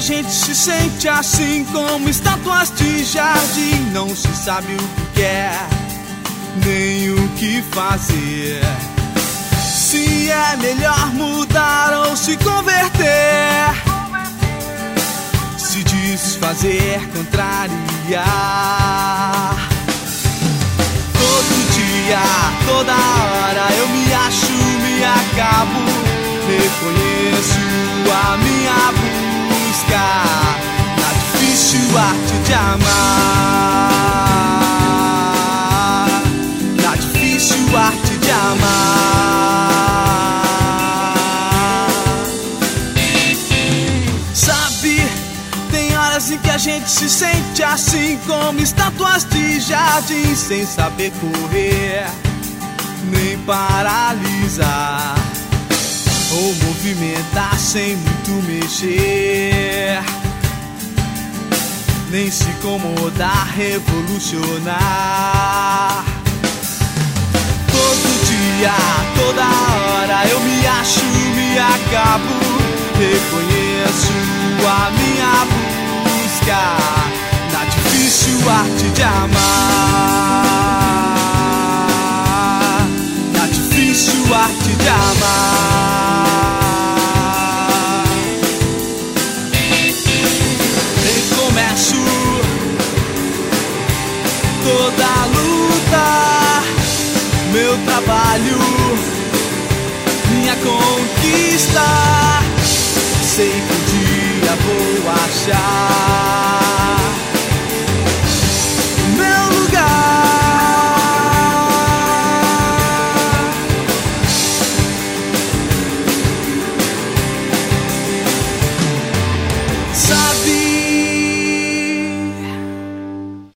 gente se sente assim como estátuas de jardim. Não se sabe o que quer, nem o que fazer. Se é melhor mudar ou se converter, se desfazer, contrariar. Todo dia, toda hora eu me acho, me acabo. Reconheço a minha busca na difícil arte de amar, na difícil arte de amar. Sabe, tem horas em que a gente se sente assim como estátuas de jardim, sem saber correr, nem paralisar ou movimentar sem muito mexer, nem se incomodar, revolucionar. Todo dia, toda hora eu me acho, me acabo. Reconheço a minha busca na difícil arte de amar, na difícil arte de amar. Recomeço toda a luta, meu trabalho, minha conquista. Sei que um dia vou achar